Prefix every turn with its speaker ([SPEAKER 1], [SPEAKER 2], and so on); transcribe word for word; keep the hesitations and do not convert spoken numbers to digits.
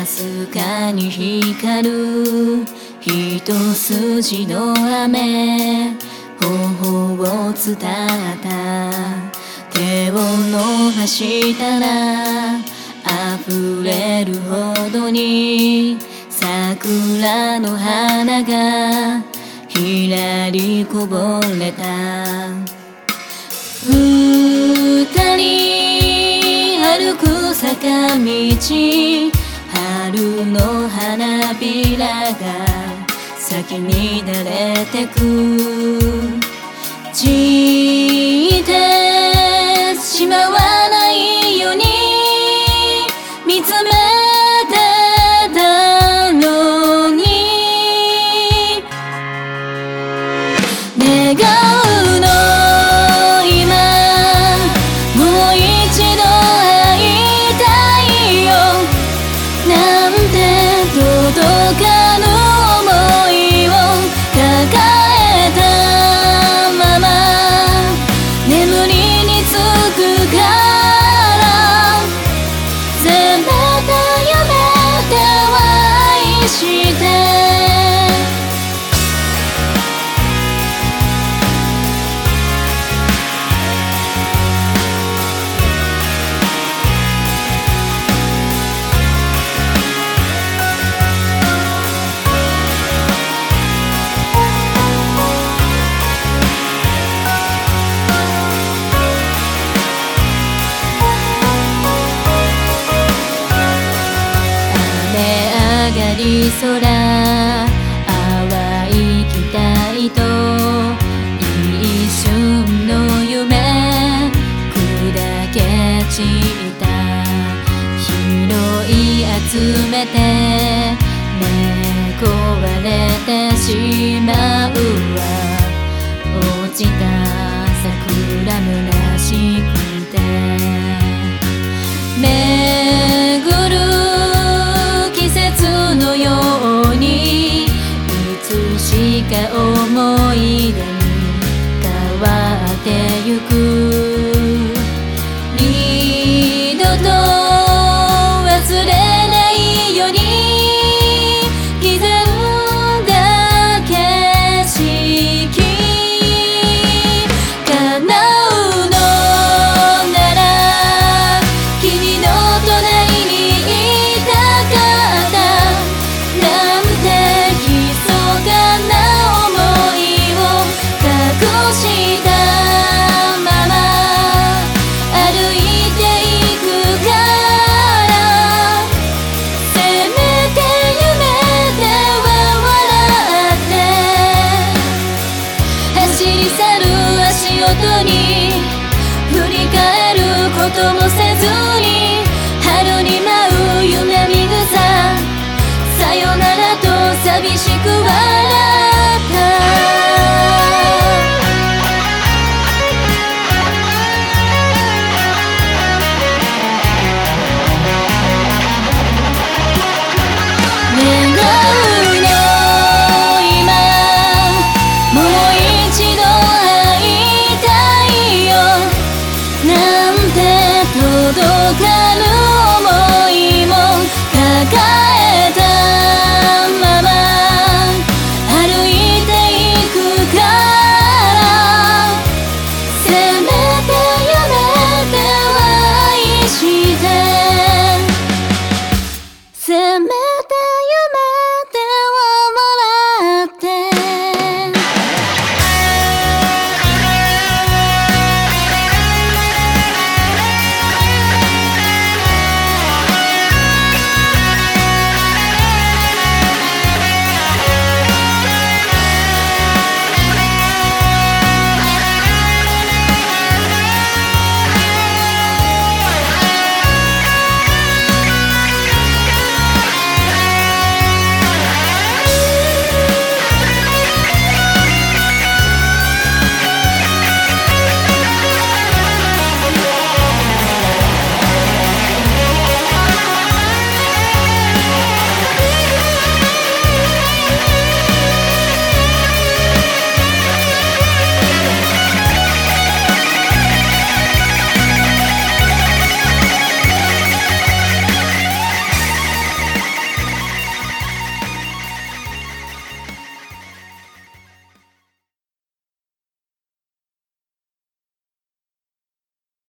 [SPEAKER 1] すかに光る一筋の雨、頬を伝った手を伸ばしたら溢れるほどに桜の花がひらりこぼれた。二人歩く坂道、春の花びらが咲き乱れてく。散ってしまわないように見つめてたのに、願うの今もう一度会いたいよなんて届かぬ想いを抱えたまま眠りにつくから全てやめて愛して。上がり空、淡い期待と一瞬の夢砕け散る